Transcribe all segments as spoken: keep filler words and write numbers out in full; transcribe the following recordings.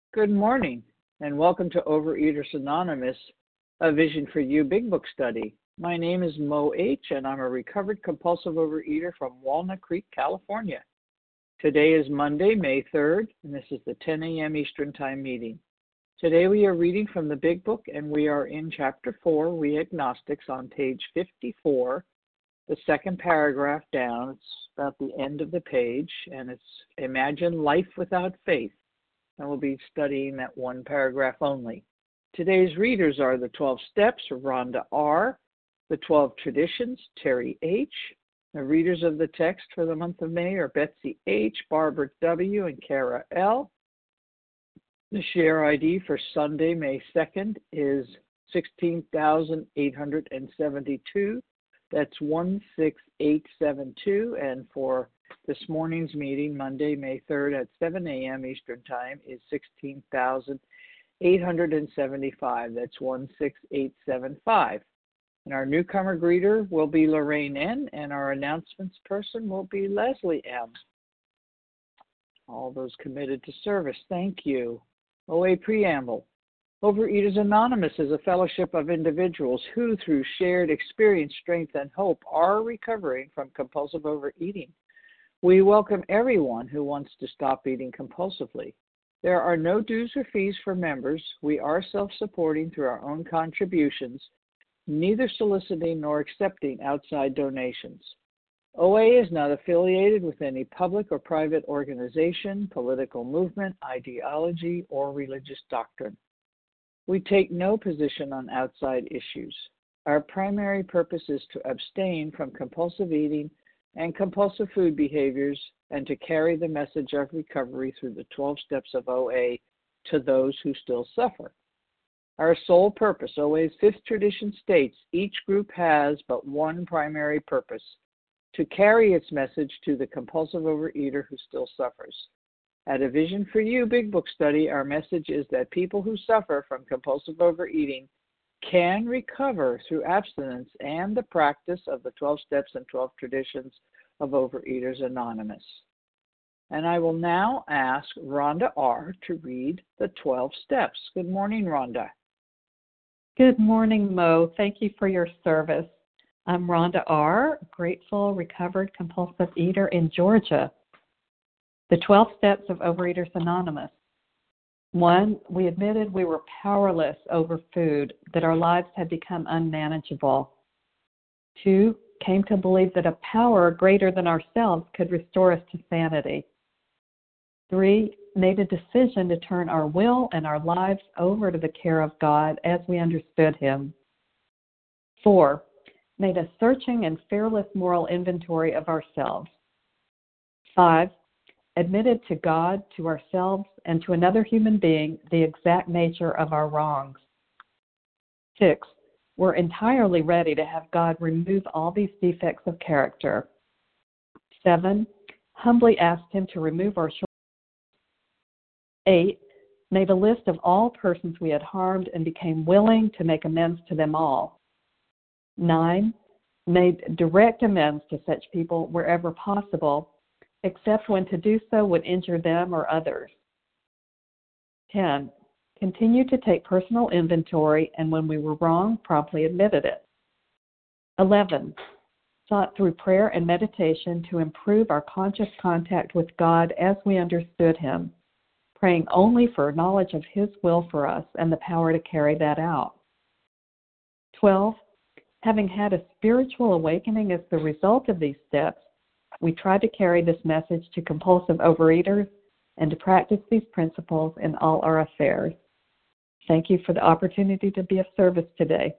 Good morning, and welcome to Overeaters Anonymous, a Vision for You Big Book study. My name is Mo H., and I'm a recovered compulsive overeater from Walnut Creek, California. Today is Monday, May third, and this is the ten a.m. Eastern Time meeting. Today we are reading from the Big Book, and we are in Chapter four, We Agnostics, on page fifty-four, the second paragraph down. It's about the end of the page, and it's Imagine Life Without Faith. And we'll be studying that one paragraph only. Today's readers are the twelve Steps, Rhonda R., the twelve Traditions, Terry H. The readers of the text for the month of May are Betsy H., Barbara W., and Kara L. The share I D for Sunday, May second is sixteen thousand eight hundred seventy-two. That's one six eight seven two. And for this morning's meeting, Monday, May third at seven a.m. Eastern Time, is sixteen thousand eight hundred seventy-five. That's one six eight seven five. And our newcomer greeter will be Lorraine N., and our announcements person will be Leslie M. All those committed to service, thank you. O A Preamble. Overeaters Anonymous is a fellowship of individuals who, through shared experience, strength, and hope, are recovering from compulsive overeating. We welcome everyone who wants to stop eating compulsively. There are no dues or fees for members. We are self-supporting through our own contributions, neither soliciting nor accepting outside donations. O A is not affiliated with any public or private organization, political movement, ideology, or religious doctrine. We take no position on outside issues. Our primary purpose is to abstain from compulsive eating and compulsive food behaviors, and to carry the message of recovery through the twelve steps of O A to those who still suffer. Our sole purpose, O A's fifth tradition states, each group has but one primary purpose: to carry its message to the compulsive overeater who still suffers. At A Vision for You Big Book study, our message is that people who suffer from compulsive overeating can recover through abstinence and the practice of the twelve steps and twelve traditions of Overeaters Anonymous. And I will now ask Rhonda R. to read the twelve steps. Good morning, Rhonda. Good morning, Mo. Thank you for your service. I'm Rhonda R., grateful, recovered, compulsive eater in Georgia. The twelve steps of Overeaters Anonymous. One, we admitted we were powerless over food, that our lives had become unmanageable. Two, came to believe that a power greater than ourselves could restore us to sanity. Three, made a decision to turn our will and our lives over to the care of God as we understood Him. Four, made a searching and fearless moral inventory of ourselves. Five, admitted to God, to ourselves, and to another human being the exact nature of our wrongs. Six, we're entirely ready to have God remove all these defects of character. Seven, humbly asked Him to remove our shortcomings. Eight, made a list of all persons we had harmed and became willing to make amends to them all. Nine, made direct amends to such people wherever possible, except when to do so would injure them or others. ten. Continued to take personal inventory, and when we were wrong, promptly admitted it. eleven. Sought through prayer and meditation to improve our conscious contact with God as we understood Him, praying only for knowledge of His will for us and the power to carry that out. twelve. Having had a spiritual awakening as the result of these steps, we try to carry this message to compulsive overeaters and to practice these principles in all our affairs. Thank you for the opportunity to be of service today.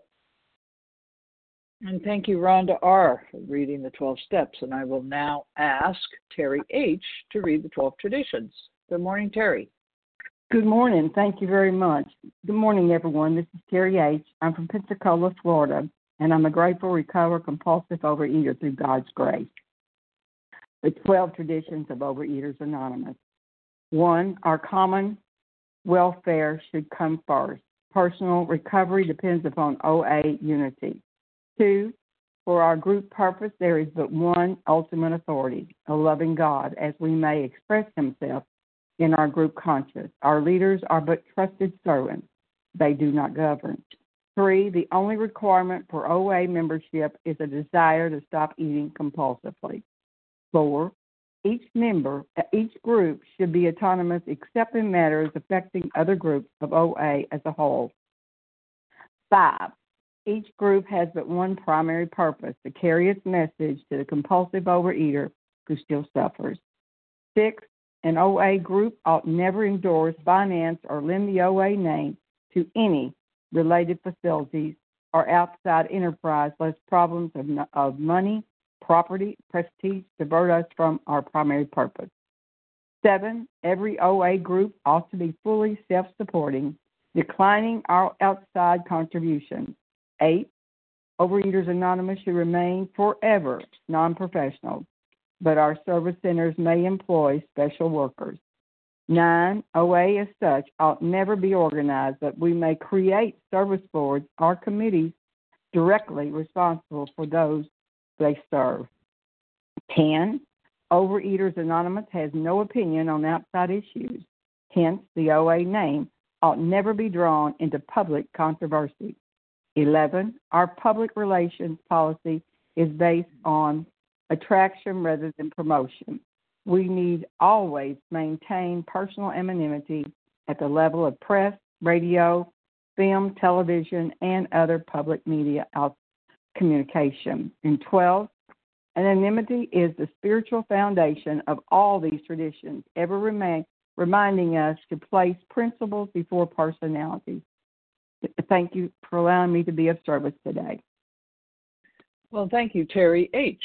And thank you, Rhonda R., for reading the twelve steps. And I will now ask Terry H. to read the twelve traditions. Good morning, Terry. Good morning. Thank you very much. Good morning, everyone. This is Terry H. I'm from Pensacola, Florida, and I'm a grateful, recovered, compulsive overeater through God's grace. The twelve traditions of Overeaters Anonymous. One, our common welfare should come first. Personal recovery depends upon O A unity. Two, for our group purpose, there is but one ultimate authority, a loving God, as we may express Himself in our group conscience. Our leaders are but trusted servants. They do not govern. Three, the only requirement for O A membership is a desire to stop eating compulsively. Four, each member, each group should be autonomous except in matters affecting other groups of O A as a whole. Five, each group has but one primary purpose, to carry its message to the compulsive overeater who still suffers. Six, an O A group ought never endorse, finance, or lend the O A name to any related facilities or outside enterprise lest problems of, of money, property, prestige divert us from our primary purpose. Seven, every O A group ought to be fully self-supporting, declining our outside contributions. Eight, Overeaters Anonymous should remain forever non-professional, but our service centers may employ special workers. Nine, O A as such ought never be organized, but we may create service boards or committees directly responsible for those they serve. Ten, Overeaters Anonymous has no opinion on outside issues. Hence, the O A name ought never be drawn into public controversy. Eleven, our public relations policy is based on attraction rather than promotion. We need always maintain personal anonymity at the level of press, radio, film, television, and other public media out communication. And twelve, anonymity is the spiritual foundation of all these traditions, ever remain, reminding us to place principles before personalities. Thank you for allowing me to be of service today. Well, thank you, Terry H.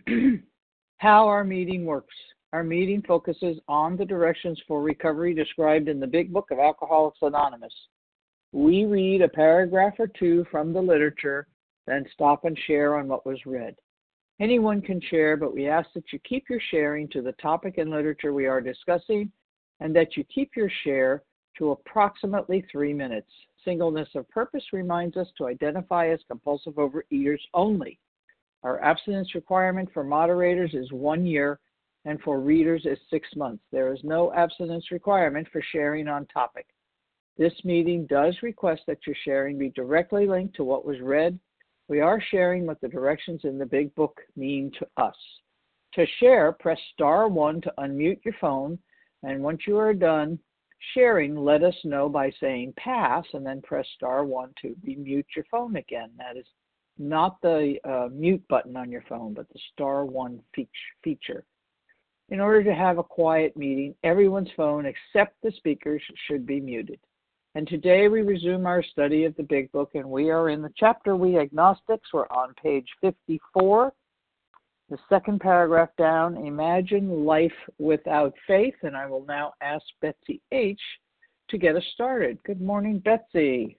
How our meeting works. Our meeting focuses on the directions for recovery described in the Big Book of Alcoholics Anonymous. We read a paragraph or two from the literature, then stop and share on what was read. Anyone can share, but we ask that you keep your sharing to the topic and literature we are discussing, and that you keep your share to approximately three minutes. Singleness of purpose reminds us to identify as compulsive overeaters only. Our abstinence requirement for moderators is one year, and for readers is six months. There is no abstinence requirement for sharing on topic. This meeting does request that your sharing be directly linked to what was read. We are sharing what the directions in the Big Book mean to us. To share, press star one to unmute your phone, and once you are done sharing, let us know by saying pass, and then press star one to remute your phone again. That is not the uh, mute button on your phone, but the star one feature. In order to have a quiet meeting, everyone's phone except the speakers should be muted. And today we resume our study of the Big Book, and we are in the chapter We Agnostics. We're on page fifty-four, the second paragraph down, Imagine Life Without Faith. And I will now ask Betsy H. to get us started. Good morning, Betsy.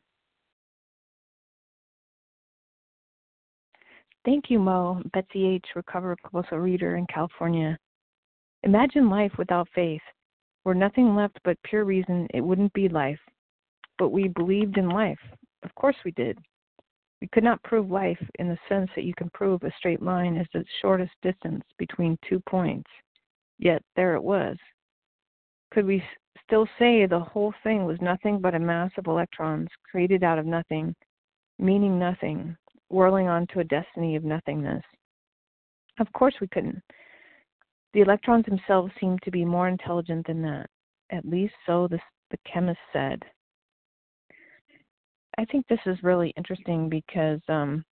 Thank you, Mo. Betsy H., recovered compulsive reader in California. Imagine life without faith. Were nothing left but pure reason, it wouldn't be life. But we believed in life. Of course we did. We could not prove life in the sense that you can prove a straight line is the shortest distance between two points. Yet there it was. Could we still say the whole thing was nothing but a mass of electrons created out of nothing, meaning nothing, whirling onto a destiny of nothingness? Of course we couldn't. The electrons themselves seemed to be more intelligent than that. At least so the, the chemist said. I think this is really interesting because um,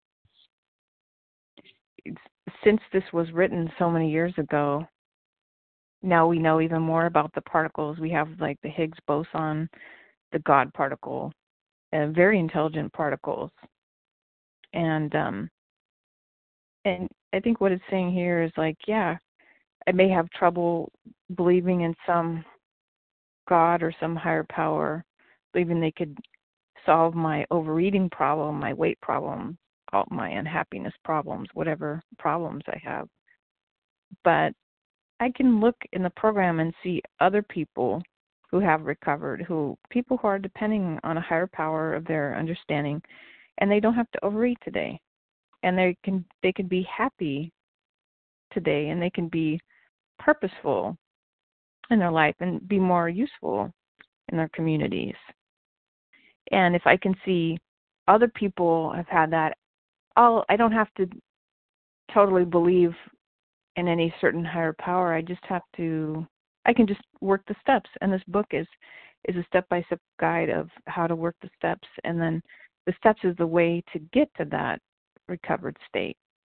since this was written so many years ago, now we know even more about the particles. We have like the Higgs boson, the God particle, uh, very intelligent particles. And um, and I think what it's saying here is like, yeah, I may have trouble believing in some God or some higher power, believing they could solve my overeating problem, my weight problem, all my unhappiness problems, whatever problems I have. But I can look in the program and see other people who have recovered, who people who are depending on a higher power of their understanding, and they don't have to overeat today. And they can they can be happy today, and they can be purposeful in their life and be more useful in their communities. And if I can see other people have had that, I'll, I don't have to totally believe in any certain higher power. I just have to, I can just work the steps. And this book is, is a step-by-step guide of how to work the steps. And then the steps is the way to get to that recovered state.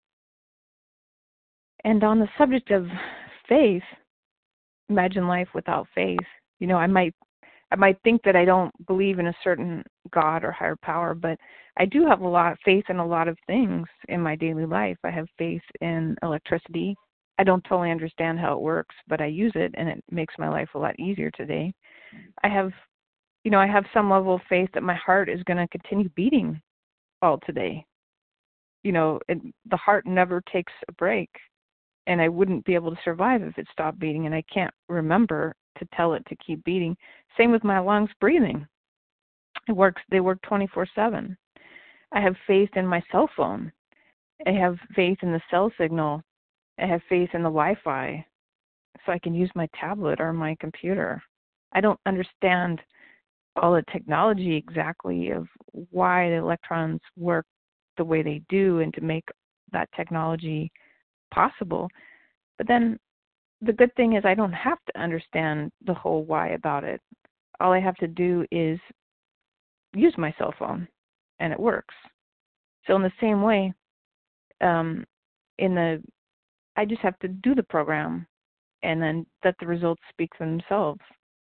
And on the subject of faith, imagine life without faith. You know, I might I might think that I don't believe in a certain God or higher power, but I do have a lot of faith in a lot of things in my daily life. I have faith in electricity. I don't totally understand how it works, but I use it, and it makes my life a lot easier today. I have, you know, I have some level of faith that my heart is going to continue beating all today. You know, it, the heart never takes a break, and I wouldn't be able to survive if it stopped beating, and I can't remember to tell it to keep beating. Same with my lungs breathing. It works. They work twenty-four seven. I have faith in my cell phone. I have faith in the cell signal. I have faith in the Wi-Fi so I can use my tablet or my computer. I don't understand all the technology exactly of why the electrons work the way they do and to make that technology possible. But then the good thing is I don't have to understand the whole why about it. All I have to do is use my cell phone, and it works. So in the same way, um, in the I just have to do the program, and then let the results speak for themselves.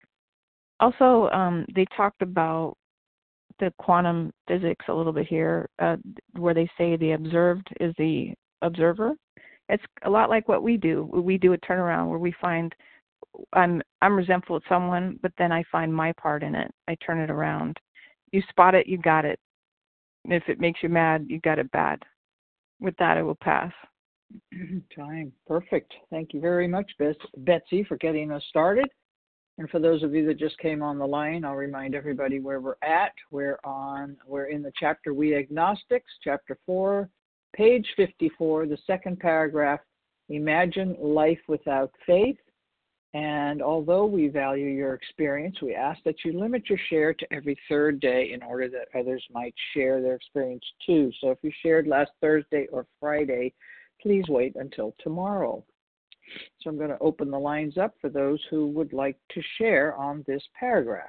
Also, um, they talked about the quantum physics a little bit here, uh, where they say the observed is the observer. It's a lot like what we do. We do a turnaround where we find I'm I'm resentful at someone, but then I find my part in it. I turn it around. You spot it, you got it. And if it makes you mad, you got it bad. With that, I will pass. Time. Perfect. Thank you very much, Betsy, for getting us started. And for those of you that just came on the line, I'll remind everybody where we're at. We're on, we're in the chapter We Agnostics, chapter four, page fifty-four, the second paragraph, Imagine Life Without Faith. And although we value your experience, we ask that you limit your share to every third day in order that others might share their experience too. So if you shared last Thursday or Friday, please wait until tomorrow. So I'm going to open the lines up for those who would like to share on this paragraph.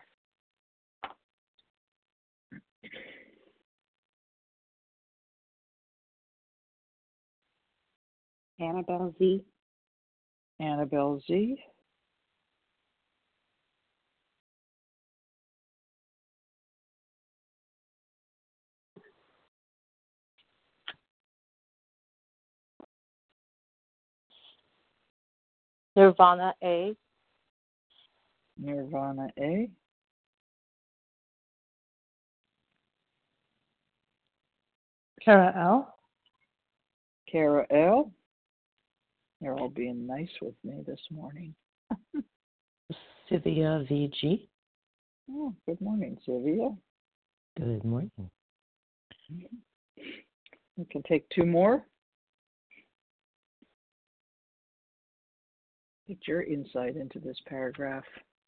Annabelle Z. Annabelle Z. Nirvana A. Nirvana A. Kara L. Kara L. You're all being nice with me this morning. Sylvia V G. Oh, good morning, Sylvia. Good morning. We can take two more. Get your insight into this paragraph.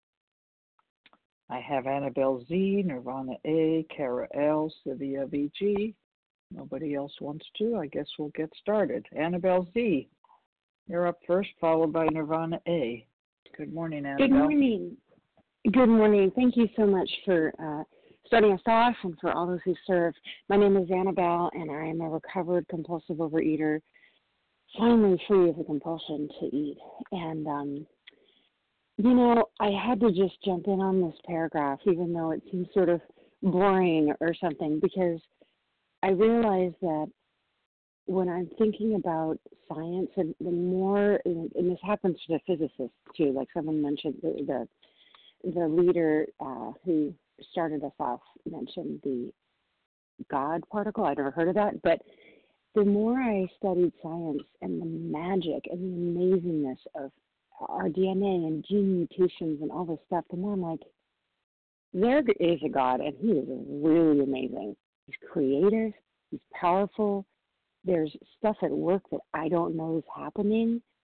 I have Annabelle Z, Nirvana A, Kara L, Sylvia V G. Nobody else wants to. I guess we'll get started. Annabelle Z, you're up first, followed by Nirvana A. Good morning, Annabelle. Good morning. Good morning. Thank you so much for uh, starting us off and for all those who serve. My name is Annabelle, and I am a recovered compulsive overeater, finally free of the compulsion to eat. And, um, you know, I had to just jump in on this paragraph, even though it seems sort of boring or something, because I realize that when I'm thinking about science, and the more, and this happens to the physicists too, like someone mentioned, the the, the leader uh, who started us off mentioned the God particle. I'd never heard of that, but the more I studied science and the magic and the amazingness of our D N A and gene mutations and all this stuff, the more I'm like, there is a God, and he is really amazing. He's creative. He's powerful. There's stuff at work that I don't know is happening.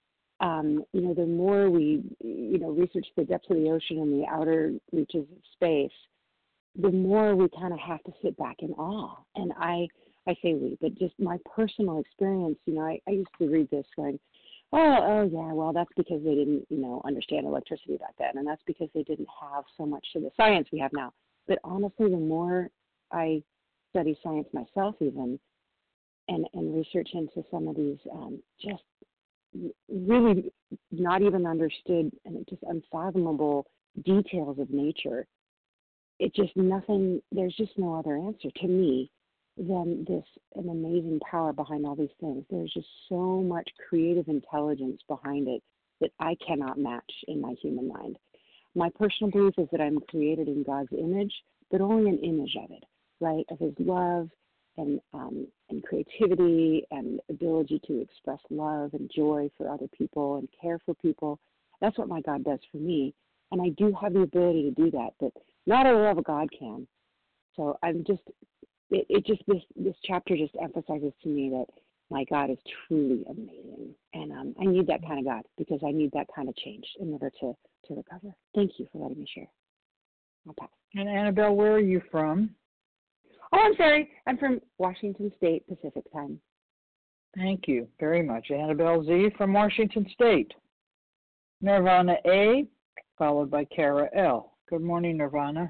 Um, you know, the more we, you know, research the depths of the ocean and the outer reaches of space, the more we kind of have to sit back in awe. And I, I say we, but just my personal experience, you know, I, I used to read this going, oh, oh yeah, well, that's because they didn't, you know, understand electricity back then, and that's because they didn't have so much of the science we have now. But honestly, the more I study science myself even, and, and research into some of these um, just really not even understood and just unfathomable details of nature, it just nothing, there's just no other answer to me than this, an amazing power behind all these things. There's just so much creative intelligence behind it that I cannot match in my human mind. My personal belief is that I'm created in God's image, but only an image of it, right? Of his love and um, and creativity and ability to express love and joy for other people and care for people. That's what my God does for me. And I do have the ability to do that, but not all of a God can. So I'm just, it, it just, this, this chapter just emphasizes to me that my God is truly amazing. And um, I need that kind of God because I need that kind of change in order to, to recover. Thank you for letting me share. I'll pass. And Annabelle, where are you from? Oh, I'm sorry. I'm from Washington State, Pacific Time. Thank you very much. Annabelle Z. from Washington State. Nirvana A., followed by Kara L. Good morning, Nirvana.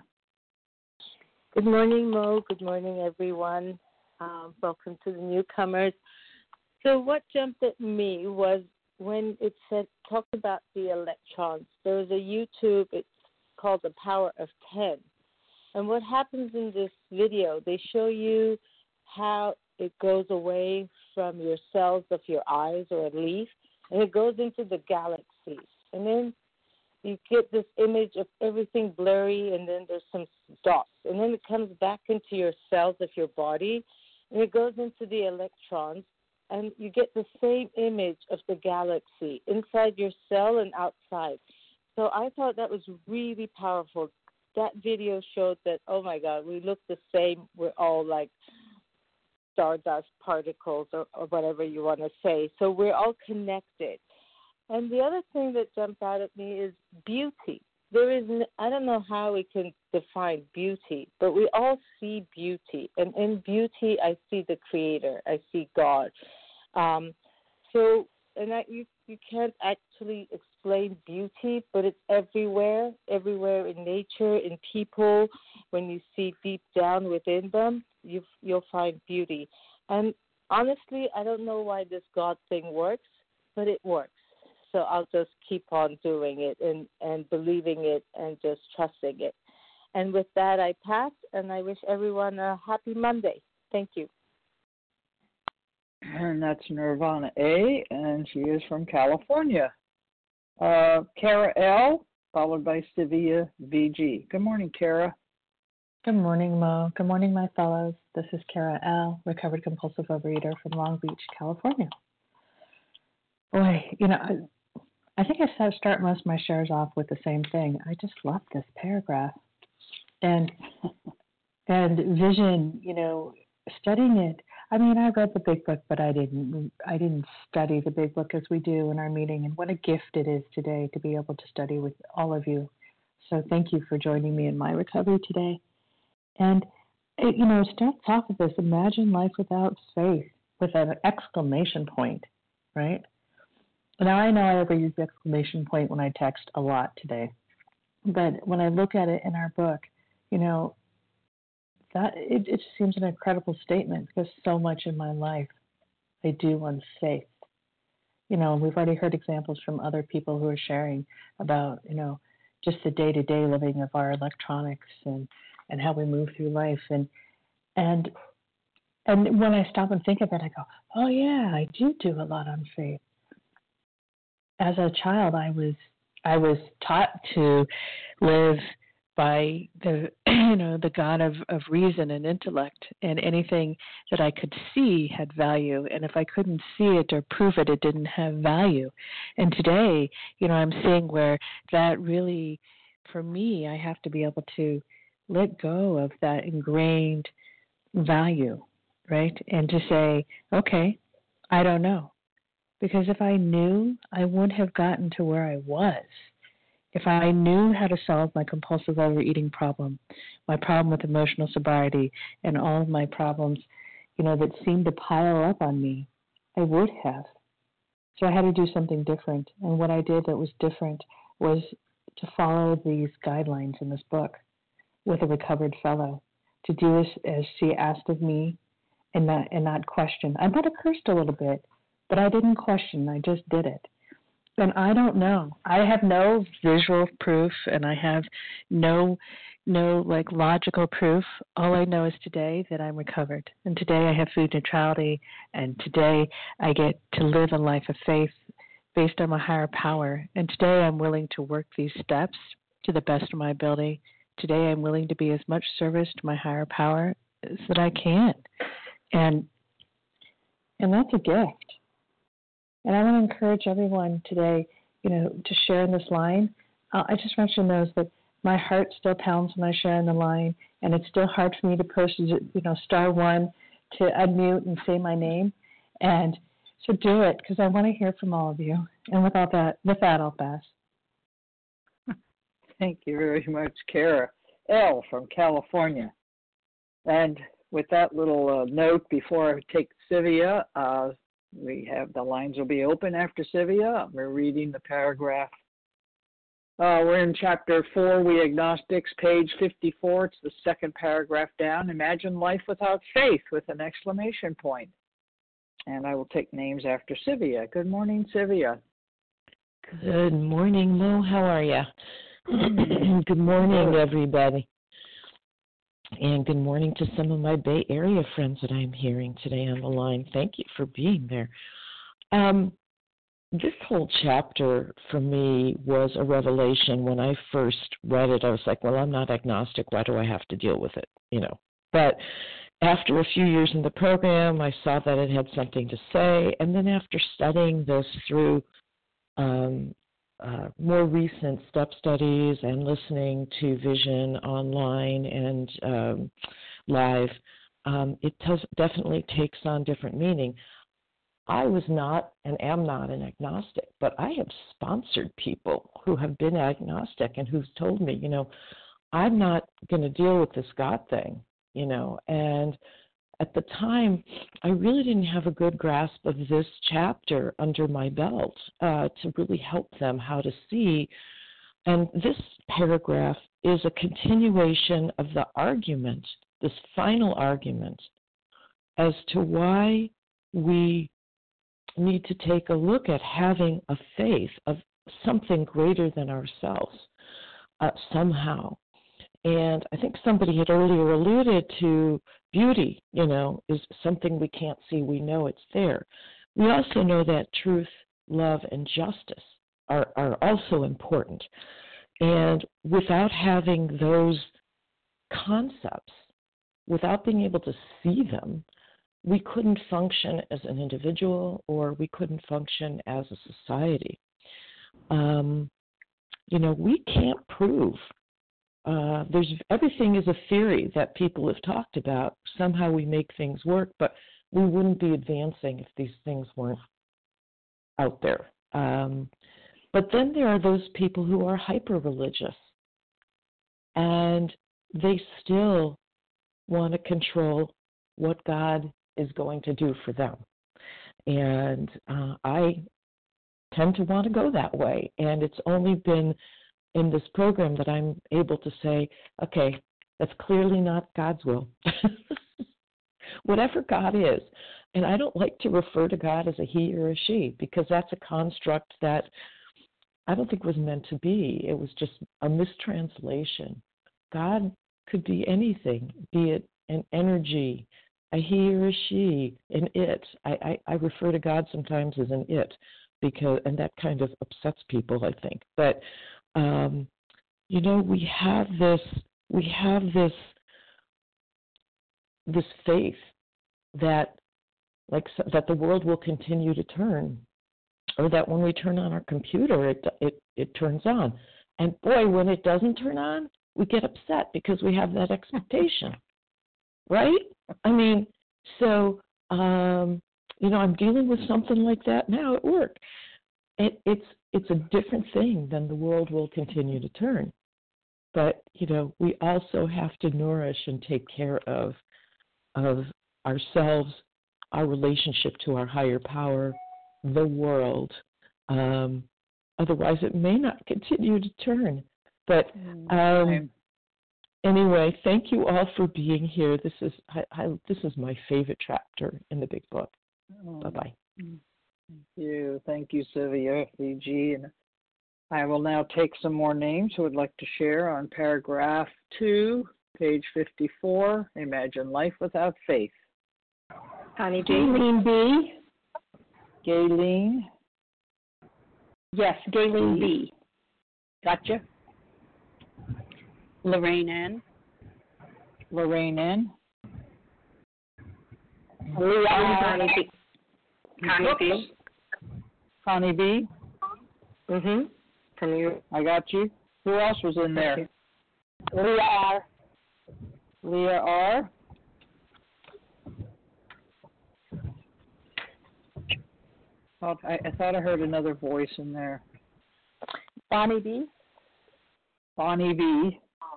Good morning, Mo. Good morning, everyone. Um, welcome to the newcomers. So what jumped at me was when it said, talked about the electrons. There was a YouTube, it's called The Power of ten. And what happens in this video, they show you how it goes away from your cells of your eyes or a leaf, and it goes into the galaxies. And then you get this image of everything blurry, and then there's some dots. And then it comes back into your cells of your body, and it goes into the electrons, and you get the same image of the galaxy inside your cell and outside. So I thought that was really powerful. That video showed that, oh, my God, we look the same. We're all like stardust particles or, or whatever you want to say. So we're all connected. And the other thing that jumped out at me is beauty. There is, I don't know how we can define beauty, but we all see beauty. And in beauty, I see the Creator. I see God. Um, so, and I, you, you can't actually explain beauty, but it's everywhere, everywhere in nature, in people. When you see deep down within them, you, you'll find beauty. And honestly, I don't know why this God thing works, but it works. So I'll just keep on doing it and, and believing it and just trusting it. And with that, I pass, and I wish everyone a happy Monday. Thank you. And that's Nirvana A., and she is from California. Uh, Kara L., followed by Sevilla V G. Good morning, Kara. Good morning, Mo. Good morning, my fellows. This is Kara L., recovered compulsive overeater from Long Beach, California. Boy, you know, I, I think I start most of my shares off with the same thing. I just love this paragraph. And and vision, you know, studying it. I mean, I read the big book, but I didn't I didn't study the big book as we do in our meeting. And what a gift it is today to be able to study with all of you. So thank you for joining me in my recovery today. And it, you know, it starts off with this: imagine life without faith, with an exclamation point, right? Now, I know I ever use the exclamation point when I text a lot today, but when I look at it in our book, you know, that it, it seems an incredible statement because so much in my life I do on faith. You know, we've already heard examples from other people who are sharing about, you know, just the day-to-day living of our electronics and, and how we move through life. And and and when I stop and think of it, I go, oh, yeah, I do do a lot on faith. As a child, I was I was taught to live by the you know the God of, of reason and intellect, and anything that I could see had value, and if I couldn't see it or prove it, it didn't have value. And today, you know, I'm seeing where that really, for me, I have to be able to let go of that ingrained value, right? And to say, okay, I don't know. Because if I knew, I wouldn't have gotten to where I was. If I knew how to solve my compulsive overeating problem, my problem with emotional sobriety, and all of my problems, you know, that seemed to pile up on me, I would have. So I had to do something different. And what I did that was different was to follow these guidelines in this book with a recovered fellow, to do as, as she asked of me and not, and not question. I might have cursed a little bit, but I didn't question. I just did it. And I don't know. I have no visual proof, and I have no, no like logical proof. All I know is today that I'm recovered, and today I have food neutrality, and today I get to live a life of faith based on my higher power. And today I'm willing to work these steps to the best of my ability. Today I'm willing to be as much service to my higher power as that I can, and and that's a gift. And I want to encourage everyone today, you know, to share in this line. Uh, I just want you to know that my heart still pounds when I share in the line, and it's still hard for me to push, you know, star one to unmute and say my name. And so do it, because I want to hear from all of you. And with all that, with that, I'll pass. Thank you very much, Kara. L from California. And with that little uh, note before I take Sylvia, uh, we have the lines will be open after Sylvia. We're reading the paragraph. Uh, we're in chapter four, We Agnostics, page fifty-four. It's the second paragraph down. Imagine life without faith with an exclamation point. And I will take names after Sylvia. Good morning, Sylvia. Good morning, Mo. How are you? Good morning, everybody. And good morning to some of my Bay Area friends that I'm hearing today on the line. Thank you for being there. Um, this whole chapter for me was a revelation. When I first read it, I was like, well, I'm not agnostic. Why do I have to deal with it? You know. But after a few years in the program, I saw that it had something to say. And then after studying this through um, Uh, more recent step studies and listening to Vision online and um, live, um, it does, definitely takes on different meaning. I was not and am not an agnostic, but I have sponsored people who have been agnostic and who've told me, you know, I'm not going to deal with this God thing, you know, and at the time, I really didn't have a good grasp of this chapter under my belt uh, to really help them how to see. And this paragraph is a continuation of the argument, this final argument, as to why we need to take a look at having a faith of something greater than ourselves uh, somehow. And I think somebody had earlier alluded to beauty, you know, is something we can't see. We know it's there. We also know that truth, love, and justice are, are also important. And without having those concepts, without being able to see them, we couldn't function as an individual or we couldn't function as a society. Um, you know, we can't prove Uh, there's everything is a theory that people have talked about. Somehow we make things work, but we wouldn't be advancing if these things weren't out there. Um, but then there are those people who are hyper-religious, and they still want to control what God is going to do for them. And uh, I tend to want to go that way, and it's only been in this program that I'm able to say, okay, that's clearly not God's will. Whatever God is. And I don't like to refer to God as a he or a she, because that's a construct that I don't think was meant to be. It was just a mistranslation. God could be anything, be it an energy, a he or a she, an it. I, I, I refer to God sometimes as an it, because, and that kind of upsets people, I think. But Um, you know, we have this, we have this, this faith that, like, that the world will continue to turn, or that when we turn on our computer, it it it turns on, and boy, when it doesn't turn on, we get upset because we have that expectation, right? I mean, so um, you know, I'm dealing with something like that now at work. It, it's it's a different thing than the world will continue to turn. But, you know, we also have to nourish and take care of of ourselves, our relationship to our higher power, the world. Um, otherwise, it may not continue to turn. But um, anyway, thank you all for being here. This is I, I, this is my favorite chapter in the Big Book. Oh, Bye-bye. Thank you. Thank you, Sylvia, V G. And I will now take some more names who would like to share on paragraph two, page fifty-four, Imagine Life Without Faith. Connie B. Gayleen B. Gayleen. Yes, Gayleen B. Gotcha. Lorraine N. Lorraine N. Leah Connie B. Connie B. Connie B. Mm-hmm. From you. I got you. Who else was in there? Leah R. Leah R. Thought, I, I thought I heard another voice in there. Bonnie B. Bonnie B.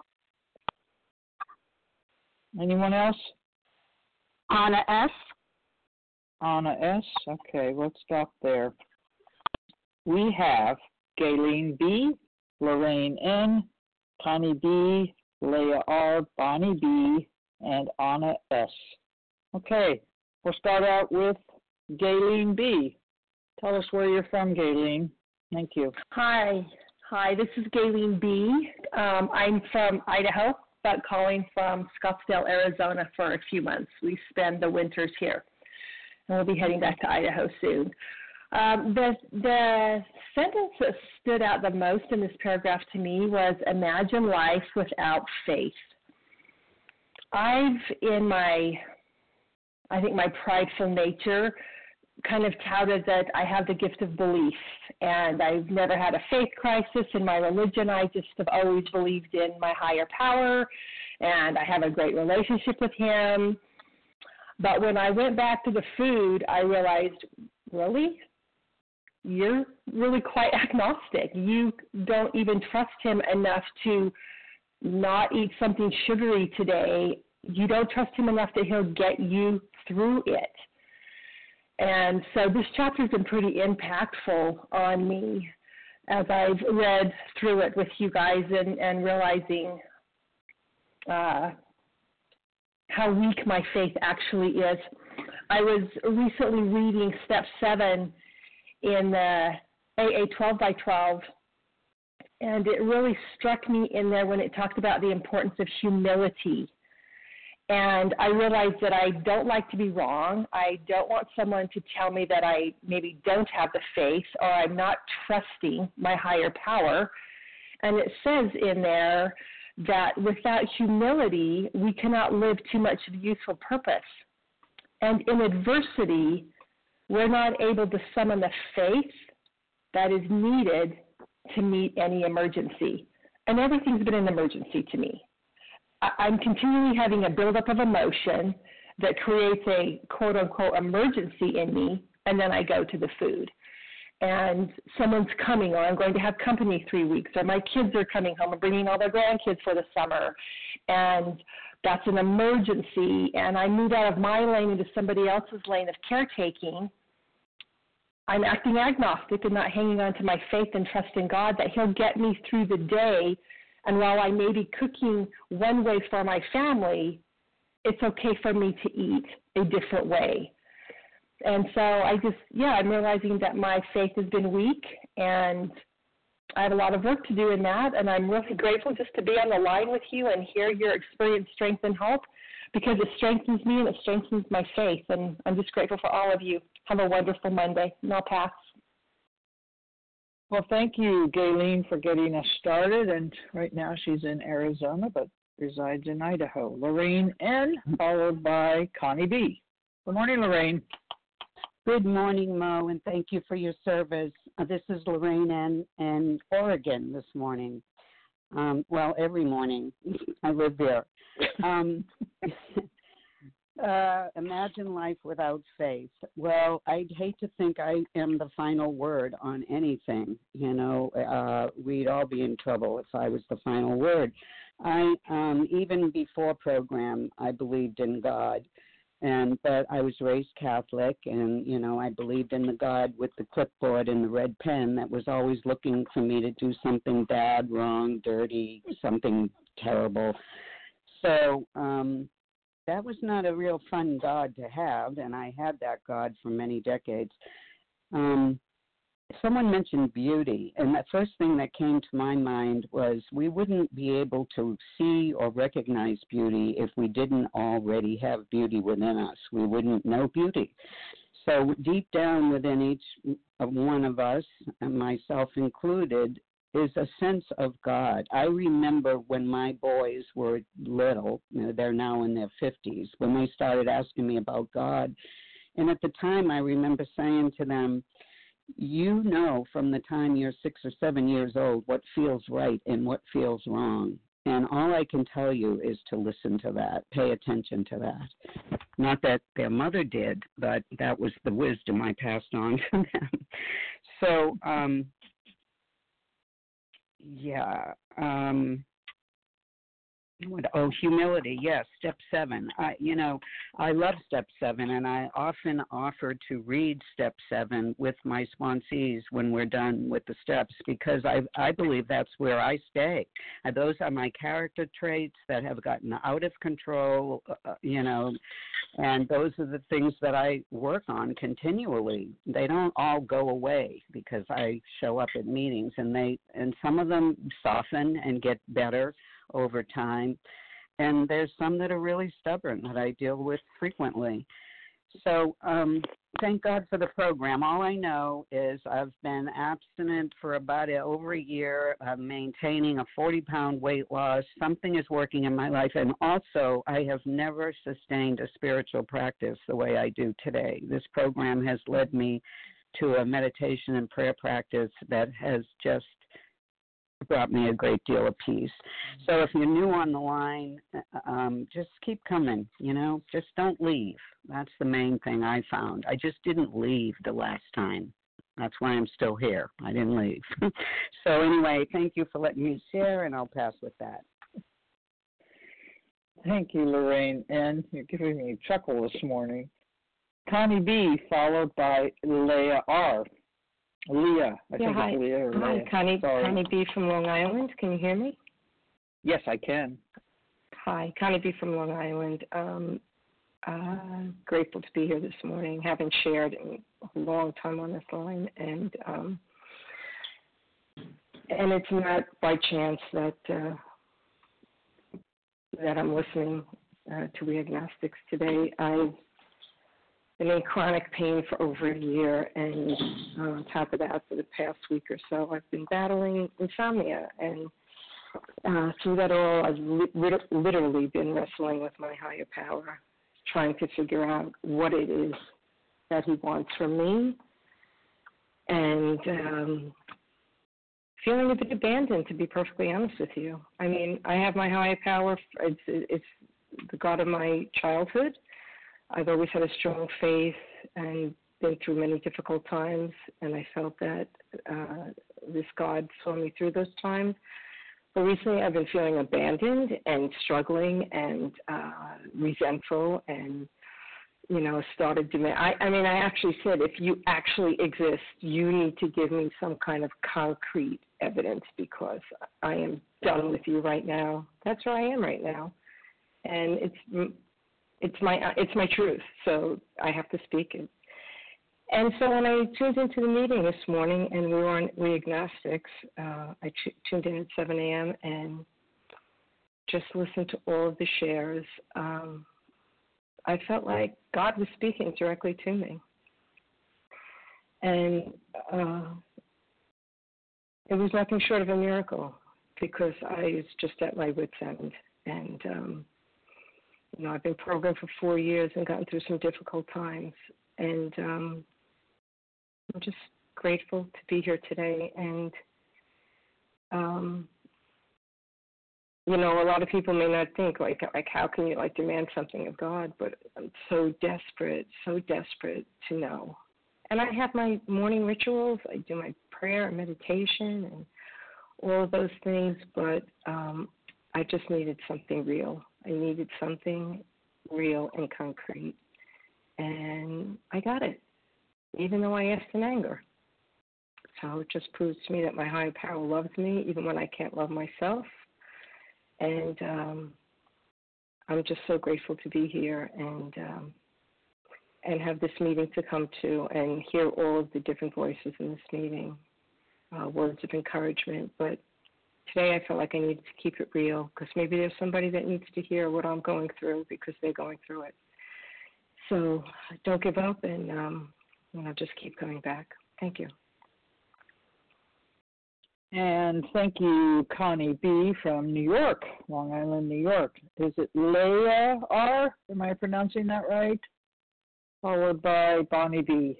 Anyone else? Anna S. Anna S. Okay, let's stop there. We have Gayleen B., Lorraine N., Connie B., Leah R., Bonnie B., and Anna S. Okay, we'll start out with Gayleen B. Tell us where you're from, Gayleen. Thank you. Hi. Hi, this is Gayleen B. Um, I'm from Idaho, but calling from Scottsdale, Arizona for a few months. We spend the winters here, and we'll be heading back to Idaho soon. Um, the, the sentence that stood out the most in this paragraph to me was, imagine life without faith. I've, in my, I think my prideful nature, kind of touted that I have the gift of belief, and I've never had a faith crisis in my religion. I just have always believed in my higher power, and I have a great relationship with him. But when I went back to the food, I realized, really? You're really quite agnostic. You don't even trust him enough to not eat something sugary today. You don't trust him enough that he'll get you through it. And so this chapter has been pretty impactful on me as I've read through it with you guys and, and realizing uh, how weak my faith actually is. I was recently reading step seven in the A A twelve by twelve, and it really struck me in there when it talked about the importance of humility. And I realized that I don't like to be wrong. I don't want someone to tell me that I maybe don't have the faith or I'm not trusting my higher power. And it says in there that without humility, we cannot live too much of useful purpose. And in adversity, we're not able to summon the faith that is needed to meet any emergency. And everything's been an emergency to me. I'm continually having a buildup of emotion that creates a quote-unquote emergency in me, and then I go to the food. And someone's coming, or I'm going to have company three weeks, or my kids are coming home and bringing all their grandkids for the summer, and that's an emergency, and I move out of my lane into somebody else's lane of caretaking. I'm acting agnostic and not hanging on to my faith and trust in God that he'll get me through the day. And while I may be cooking one way for my family, it's okay for me to eat a different way. And so I just, yeah, I'm realizing that my faith has been weak, and I have a lot of work to do in that. And I'm really grateful just to be on the line with you and hear your experience, strength, and hope, because it strengthens me and it strengthens my faith. And I'm just grateful for all of you. Have a wonderful Monday, and I'll pass. Well, thank you, Gayleen, for getting us started. And right now she's in Arizona, but resides in Idaho. Lorraine N., followed by Connie B. Good morning, Lorraine. Good morning, Mo, and thank you for your service. Uh, this is Lorraine N. in Oregon this morning. Um, well, every morning. I live there. Um, uh, imagine life without faith. Well, I'd hate to think I am the final word on anything. You know, uh, we'd all be in trouble if I was the final word. I um, even before program, I believed in God, and but I was raised Catholic, and you know, I believed in the God with the clipboard and the red pen that was always looking for me to do something bad, wrong, dirty, something terrible. So. Um, That was not a real fun God to have, and I had that God for many decades. Um, someone mentioned beauty, and the first thing that came to my mind was we wouldn't be able to see or recognize beauty if we didn't already have beauty within us. We wouldn't know beauty. So deep down within each one of us, and myself included, is a sense of God. I remember when my boys were little, you know, they're now in their fifties, when they started asking me about God. And at the time, I remember saying to them, you know from the time you're six or seven years old what feels right and what feels wrong. And all I can tell you is to listen to that, pay attention to that. Not that their mother did, but that was the wisdom I passed on to them. So, um, Yeah. Um, what, oh, humility. Yes, step seven. I, you know, I love step seven, and I often offer to read step seven with my sponsees when we're done with the steps, because I, I believe that's where I stay. Uh, those are my character traits that have gotten out of control, uh, you know, and those are the things that I work on continually. They don't all go away because I show up at meetings, and they and some of them soften and get better over time. And there's some that are really stubborn that I deal with frequently. So um, thank God for the program. All I know is I've been abstinent for about a, over a year. I'm maintaining a forty-pound weight loss. Something is working in my life. And also, I have never sustained a spiritual practice the way I do today. This program has led me to a meditation and prayer practice that has just brought me a great deal of peace. So if you're new on the line, um, just keep coming, you know, just don't leave. That's the main thing I found. I just didn't leave the last time. That's why I'm still here. I didn't leave. So anyway, thank you for letting me share, and I'll pass with that. Thank you, Lorraine. And you're giving me a chuckle this morning. Connie B, followed by Leah R. Leah. I yeah, think hi. it's Leah or Hi, Leah. Connie, Sorry. Connie B from Long Island. Can you hear me? Yes, I can. Hi, Connie B from Long Island. Um, uh, grateful to be here this morning. Haven't shared in a long time on this line, and um, and it's not by chance that uh, that I'm listening uh, to We Agnostics today. I've been in chronic pain for over a year, and uh, on top of that, for the past week or so, I've been battling insomnia. And uh, through that all, I've li- literally been wrestling with my higher power, trying to figure out what it is that he wants from me, and um, feeling a bit abandoned, to be perfectly honest with you. I mean, I have my higher power. It's, it's the God of my childhood. I've always had a strong faith and been through many difficult times, and I felt that uh, this God saw me through those times. But recently I've been feeling abandoned and struggling and uh, resentful, and, you know, started to, I, I mean, I actually said, if you actually exist, you need to give me some kind of concrete evidence, because I am done with you right now. That's where I am right now. And it's It's my it's my truth, so I have to speak it. And so when I tuned into the meeting this morning, and we were on We Agnostics, uh, I t- tuned in at seven a.m. and just listened to all of the shares. Um, I felt like God was speaking directly to me, and uh, it was nothing short of a miracle, because I was just at my wit's end, and um, you know, I've been programmed for four years and gotten through some difficult times. And um, I'm just grateful to be here today. And um, you know, a lot of people may not think like like how can you like demand something of God, but I'm so desperate, so desperate to know. And I have my morning rituals. I do my prayer and meditation and all of those things, but um, I just needed something real. I needed something real and concrete, and I got it, even though I asked in anger. So it just proves to me that my higher power loves me even when I can't love myself. And um, I'm just so grateful to be here and um, and have this meeting to come to and hear all of the different voices in this meeting, uh, words of encouragement. But today I felt like I needed to keep it real because maybe there's somebody that needs to hear what I'm going through because they're going through it. So don't give up and, um, you know, just keep coming back. Thank you. And thank you, Connie B. from New York, Long Island, New York. Is it Leah R? Am I pronouncing that right? Followed by Bonnie B.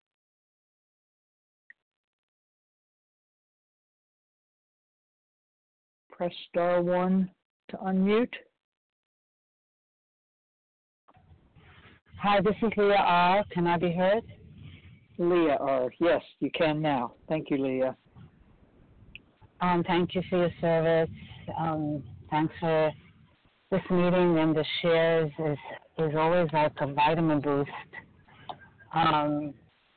Press star one to unmute. Hi, this is Leah R. Can I be heard? Leah R. Yes, you can now. Thank you, Leah. Um, thank you for your service. Um, thanks for this meeting and the shares is is always like a vitamin boost. Um,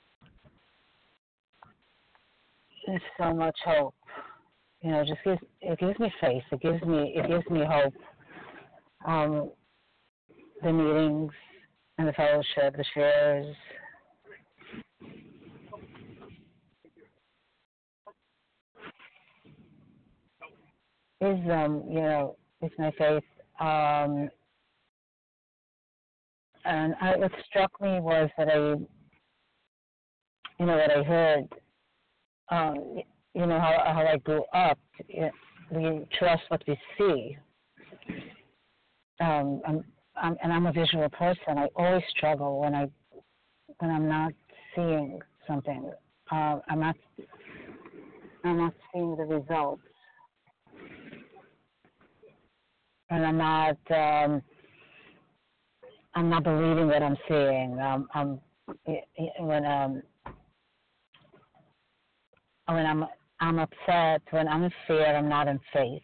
there's so much hope. You know, just gives it gives me faith. It gives me it gives me hope. Um, the meetings and the fellowship, the shares. Is um you know it's my faith. Um, and I, what struck me was that I, you know, what I heard. Um, you know how how I grew up. We trust what we see. Um, I'm, I'm and I'm a visual person. I always struggle when I when I'm not seeing something. Uh, I'm not I'm not seeing the results. And I'm not, um, I'm not believing what I'm seeing. Um, I'm when um, when I'm I'm upset, when I'm in fear, I'm not in faith.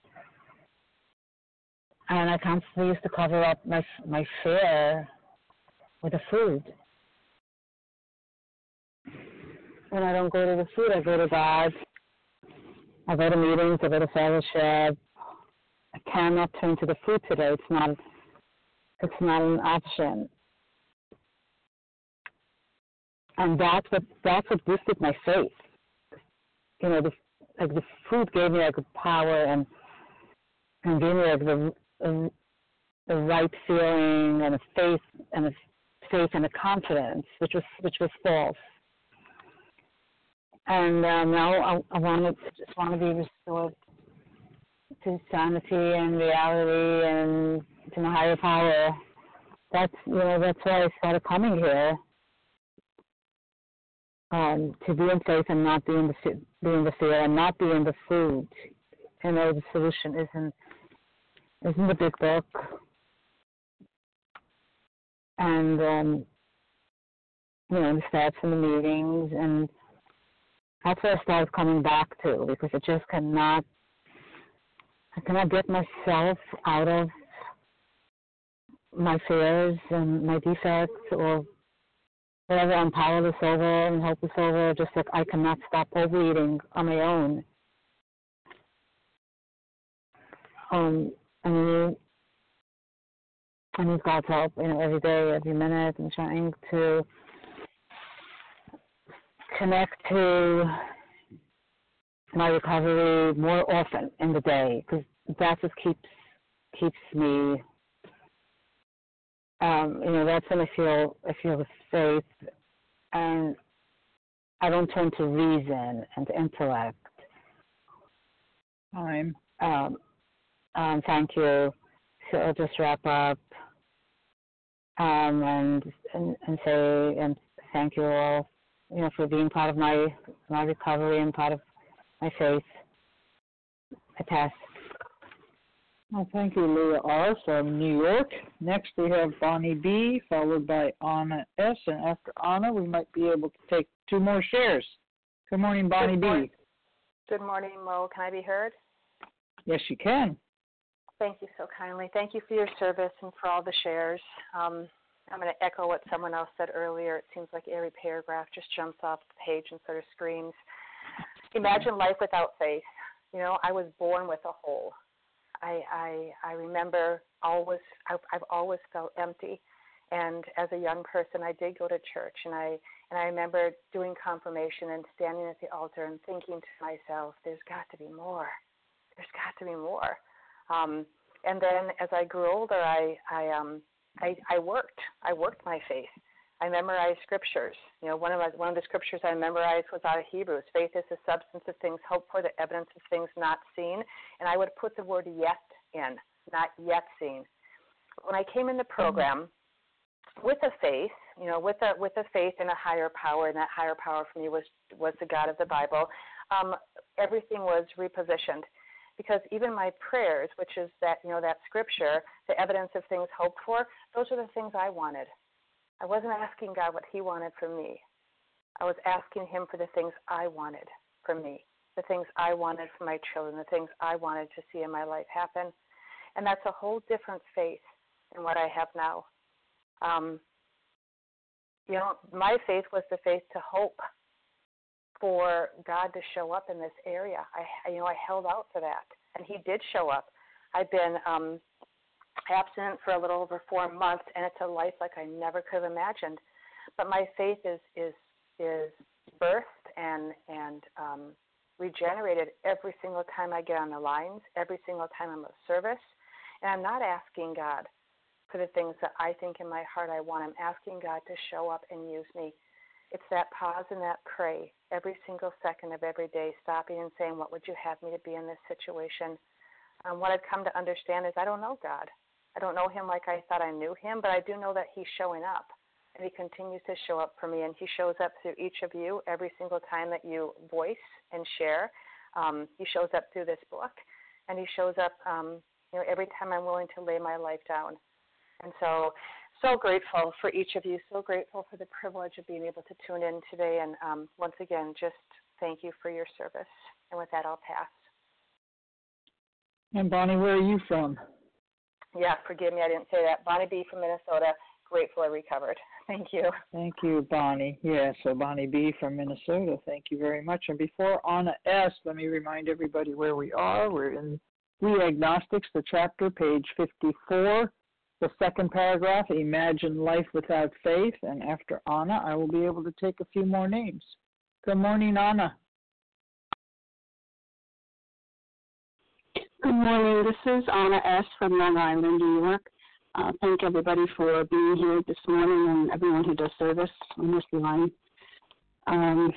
And I constantly used to cover up my my fear with the food. When I don't go to the food, I go to God. I go to meetings. I go to fellowship. I cannot turn to the food today. It's not. It's not an option. And that's what that's what boosted my faith. You know, the like the food gave me like a power and and gave me like the the, the right feeling and a faith and a faith and a confidence, which was which was false. And uh, now I, I want to just want to be restored to sanity and reality and to my higher power. That's you know that's why I started coming here. Um, to be in faith and not be in the be in the fear and not be in the food. You know the solution isn't isn't the big book. And um, you know the stats and the meetings, and that's where I started coming back to, because I just cannot I cannot get myself out of my fears and my defects or whatever I'm powerless over and helpless over. Just like I cannot stop overeating on my own. Um, I need, I need God's help, you know, every day, every minute. I'm trying to connect to my recovery more often in the day, because that just keeps keeps me. Um, you know, that's when I feel I feel the faith, and I don't turn to reason and to intellect. Time. Um, um, thank you. So I'll just wrap up um, and, and and say and thank you all, you know, for being part of my my recovery and part of my faith. I pass. Well, thank you, Leah R. from New York. Next, we have Bonnie B., followed by Anna S. And after Anna, we might be able to take two more shares. Good morning, Bonnie Good morning. B. Good morning, Mo. Can I be heard? Yes, you can. Thank you so kindly. Thank you for your service and for all the shares. Um, I'm going to echo what someone else said earlier. It seems like every paragraph just jumps off the page and sort of screams. Imagine life without faith. You know, I was born with a hole. I I, I remember always I've, I've always felt empty, and as a young person, I did go to church, and I and I remember doing confirmation and standing at the altar and thinking to myself, "There's got to be more. There's got to be more." Um, and then as I grew older, I I um I, I worked. I worked my faith. I memorized scriptures. You know, one of my, one of the scriptures I memorized was out of Hebrews. Faith is the substance of things hoped for, the evidence of things not seen. And I would put the word yet in, not yet seen. When I came in the program with a faith, you know, with a with a faith in a higher power, and that higher power for me was was the God of the Bible. Um, everything was repositioned. Because even my prayers, which is that, you know, that scripture, the evidence of things hoped for, those are the things I wanted. I wasn't asking God what he wanted from me. I was asking him for the things I wanted from me, the things I wanted for my children, the things I wanted to see in my life happen. And that's a whole different faith than what I have now. Um, you know, my faith was the faith to hope for God to show up in this area. I, you know, I held out for that, and he did show up. I've been um, abstinent for a little over four months, and it's a life like I never could have imagined. But my faith is is is birthed and and um, regenerated every single time I get on the lines, every single time I'm of service, and I'm not asking God for the things that I think in my heart I want. I'm asking God to show up and use me. It's that pause and that pray every single second of every day, stopping and saying, what would you have me to be in this situation? Um, what I've come to understand is I don't know God. I don't know him like I thought I knew him, but I do know that he's showing up, and he continues to show up for me, and he shows up through each of you every single time that you voice and share. Um, he shows up through this book, and he shows up um, you know, every time I'm willing to lay my life down. And so So grateful for each of you, so grateful for the privilege of being able to tune in today. And um, once again, just thank you for your service. And with that, I'll pass. And Bonnie, where are you from? Yeah, forgive me, I didn't say that. Bonnie B. from Minnesota, grateful I recovered. Thank you. Thank you, Bonnie. Yeah, so Bonnie B. from Minnesota, thank you very much. And before Anna S., let me remind everybody where we are. We're in We Agnostics, the chapter, page fifty-four. The second paragraph, Imagine Life Without Faith, and after Anna, I will be able to take a few more names. Good morning, Anna. Good morning. This is Anna S. from Long Island, New York. Uh, thank everybody for being here this morning and everyone who does service on this line. Um,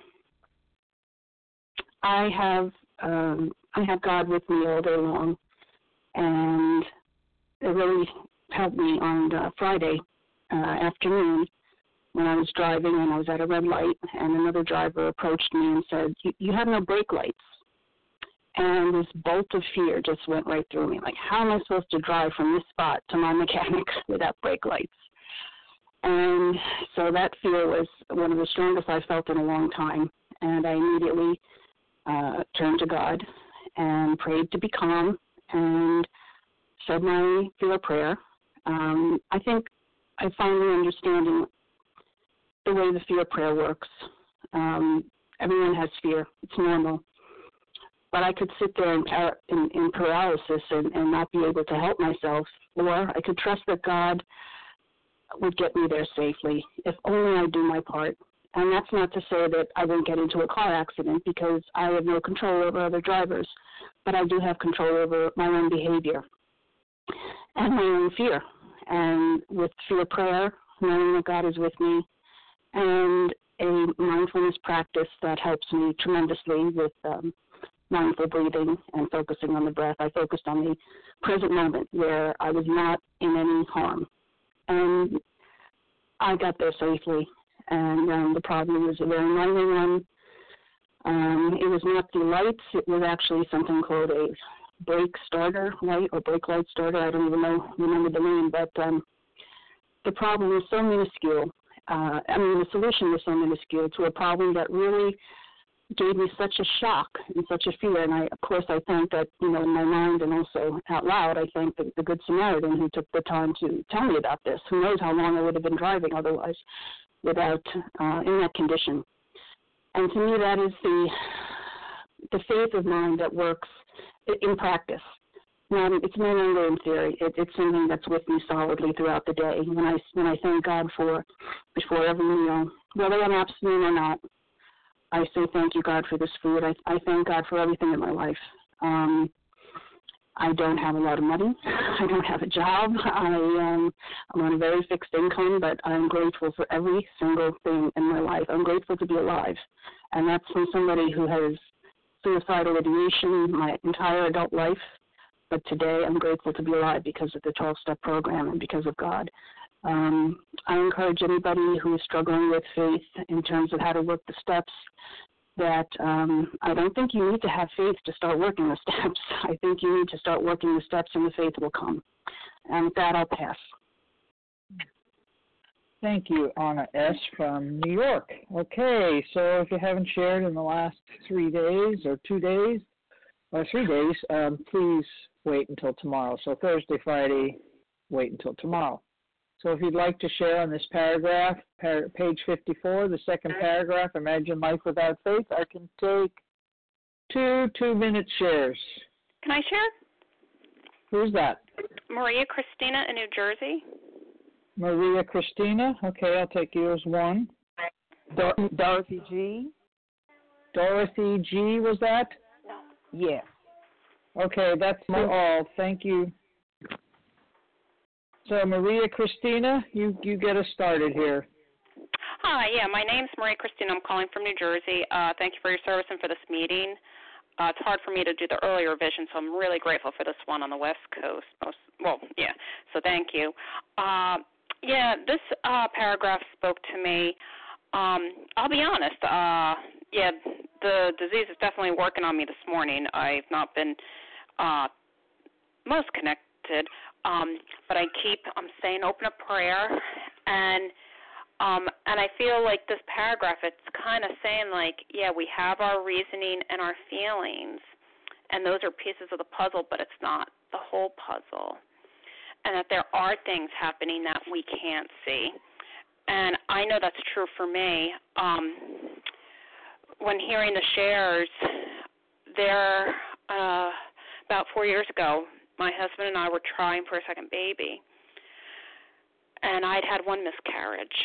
I have um, I have God with me all day long, and it really helped me on uh, Friday uh, afternoon when I was driving and I was at a red light, and another driver approached me and said, you, you have no brake lights. And this bolt of fear just went right through me. Like, how am I supposed to drive from this spot to my mechanic without brake lights? And so that fear was one of the strongest I felt in a long time. And I immediately uh, turned to God and prayed to be calm and said my fear prayer. Um, I think I finally understanding the way the fear prayer works. Um, everyone has fear. It's normal. But I could sit there in, par- in, in paralysis and, and not be able to help myself, or I could trust that God would get me there safely if only I do my part. And that's not to say that I won't get into a car accident, because I have no control over other drivers, but I do have control over my own behavior and my own fear. And with fear prayer, knowing that God is with me, and a mindfulness practice that helps me tremendously with um, mindful breathing and focusing on the breath. I focused on the present moment where I was not in any harm. And I got there safely. And um, the problem was a very minor one. Um, it was not the lights. It was actually something called a brake starter light or brake light starter. I don't even know remember the name, but um, the problem was so minuscule. Uh, I mean, the solution was so minuscule to a problem that really gave me such a shock and such a fear. And I, of course, I thank that, you know, in my mind and also out loud, I thank the, the Good Samaritan who took the time to tell me about this. Who knows how long I would have been driving otherwise without, uh, in that condition. And to me, that is the the faith of mine that works in practice. Now, it's no longer in theory. It, it's something that's with me solidly throughout the day. When I, when I thank God for, before every meal, whether I'm abstinent or not, I say thank you, God, for this food. I, I thank God for everything in my life. Um, I don't have a lot of money. I don't have a job. I, um, I'm on a very fixed income, but I'm grateful for every single thing in my life. I'm grateful to be alive. And that's from somebody who has suicidal ideation my entire adult life. But today I'm grateful to be alive because of the twelve-step program and because of God. Um, I encourage anybody who is struggling with faith in terms of how to work the steps that um, I don't think you need to have faith to start working the steps. I think you need to start working the steps and the faith will come. And with that, I'll pass. Thank you, Anna S. from New York. Okay, so if you haven't shared in the last three days or two days or three days, um, please wait until tomorrow. So Thursday, Friday, wait until tomorrow. So if you'd like to share on this paragraph, par- page fifty-four, the second paragraph, Imagine Life Without Faith, I can take two two-minute shares. Can I share? Who's that? Maria Christina in New Jersey. Maria Christina. Okay, I'll take you as one. Dor- Dorothy G. Dorothy G, was that? No. Yes. Okay, that's for all. Thank you. So, Maria Christina, you, you get us started here. Hi, yeah, my name's Maria Christina. I'm calling from New Jersey. Uh, thank you for your service and for this meeting. Uh, it's hard for me to do the earlier revision, so I'm really grateful for this one on the West Coast. Most, well, yeah, so thank you. Uh, yeah, this uh, paragraph spoke to me. Um, I'll be honest. Uh, yeah, the disease is definitely working on me this morning. I've not been uh, most connected. Um, but I keep um, saying open a prayer, and um, and I feel like this paragraph, it's kind of saying like, yeah, we have our reasoning and our feelings, and those are pieces of the puzzle, but it's not the whole puzzle, and that there are things happening that we can't see. And I know that's true for me. Um, when hearing the shares, there uh, about four years ago, my husband and I were trying for a second baby, and I'd had one miscarriage.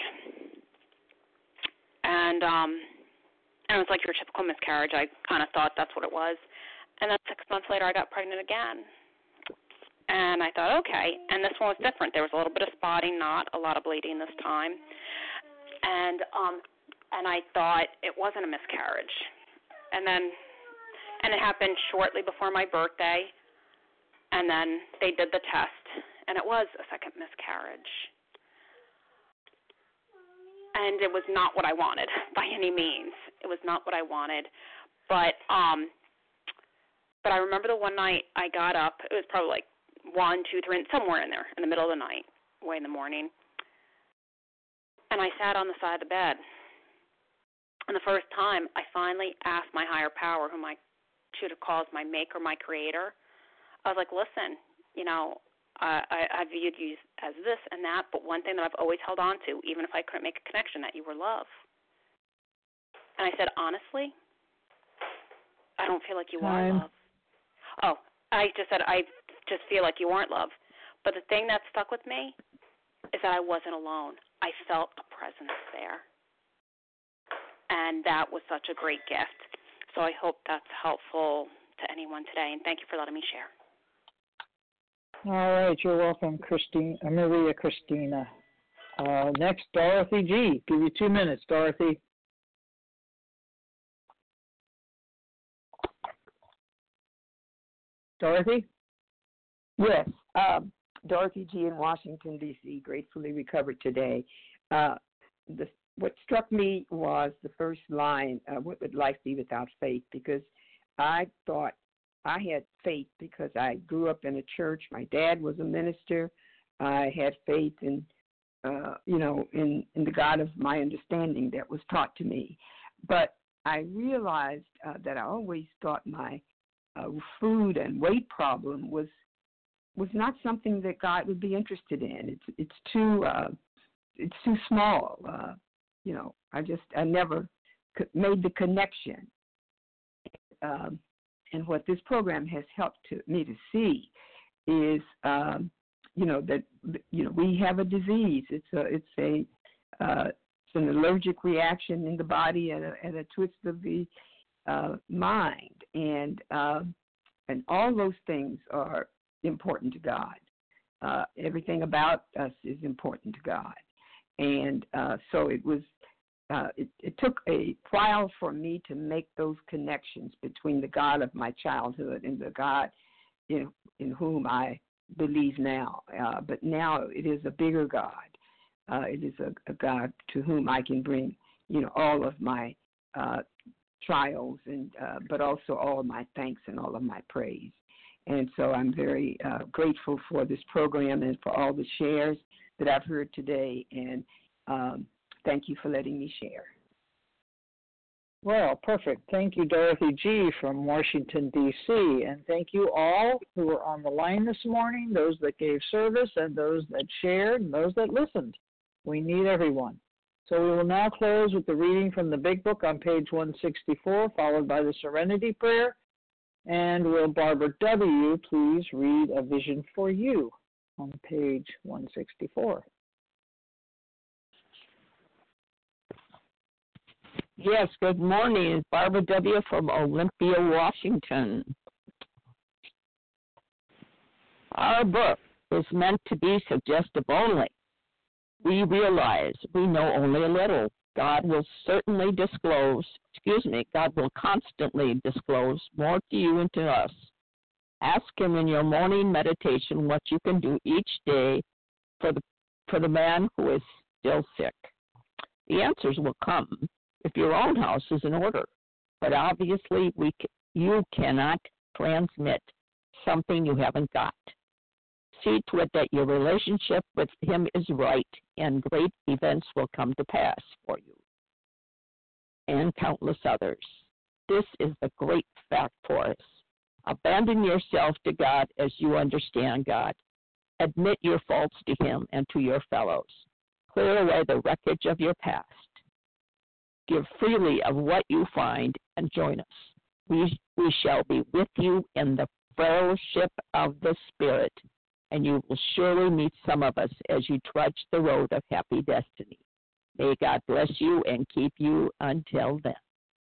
And um, and it was like your typical miscarriage. I kind of thought that's what it was. And then six months later, I got pregnant again. And I thought, okay. And this one was different. There was a little bit of spotting, not a lot of bleeding this time. And um, and I thought it wasn't a miscarriage. And then, and it happened shortly before my birthday. And then they did the test, and it was a second miscarriage. And it was not what I wanted by any means. It was not what I wanted. But um, but I remember the one night I got up. It was probably like one, two, three, somewhere in there, in the middle of the night, way in the morning. And I sat on the side of the bed. And the first time, I finally asked my higher power, whom I should have called my maker, my creator. I was like, listen, you know, uh, I, I viewed you as this and that, but one thing that I've always held on to, even if I couldn't make a connection, that you were love. And I said, honestly, I don't feel like you are love. Oh, I just said, I just feel like you aren't love. But the thing that stuck with me is that I wasn't alone. I felt a presence there. And that was such a great gift. So I hope that's helpful to anyone today, and thank you for letting me share. All right, you're welcome, Christine, uh, Maria Christina. Uh, next, Dorothy G. Give you two minutes, Dorothy. Dorothy? Yes, um, Dorothy G. in Washington, D C, gratefully recovered today. Uh, the, what struck me was the first line, uh, what would life be without faith? Because I thought I had faith because I grew up in a church. My dad was a minister. I had faith in, uh, you know, in, in the God of my understanding that was taught to me. But I realized uh, that I always thought my uh, food and weight problem was was not something that God would be interested in. It's it's too uh, it's too small. Uh, you know, I just I never made the connection. Um, and what this program has helped to, me to see is, um, you know, that you know we have a disease. It's a it's a uh, it's an allergic reaction in the body and a, and a twist of the uh, mind, and uh, and all those things are important to God. Uh, everything about us is important to God, and uh, so it was. Uh, it, it took a while for me to make those connections between the God of my childhood and the God in, in whom I believe now. Uh, but now it is a bigger God. Uh, it is a, a God to whom I can bring, you know, all of my uh, trials, and uh, but also all of my thanks and all of my praise. And so I'm very uh, grateful for this program and for all the shares that I've heard today. And um, thank you for letting me share. Well, perfect. Thank you, Dorothy G. from Washington, D C And thank you all who were on the line this morning, those that gave service and those that shared and those that listened. We need everyone. So we will now close with the reading from the Big Book on page one sixty-four, followed by the Serenity Prayer. And will Barbara W. please read A Vision for You on page one sixty-four. Yes, good morning. It's Barbara W. from Olympia, Washington. Our book is meant to be suggestive only. We realize we know only a little. God will certainly disclose, excuse me, God will constantly disclose more to you and to us. Ask Him in your morning meditation what you can do each day for the, for the man who is still sick. The answers will come if your own house is in order. But obviously, we c- you cannot transmit something you haven't got. See to it that your relationship with Him is right, and great events will come to pass for you and countless others. This is the great fact for us. Abandon yourself to God as you understand God. Admit your faults to Him and to your fellows. Clear away the wreckage of your past. Give freely of what you find and join us. We, we shall be with you in the fellowship of the Spirit, and you will surely meet some of us as you trudge the road of happy destiny. May God bless you and keep you until then.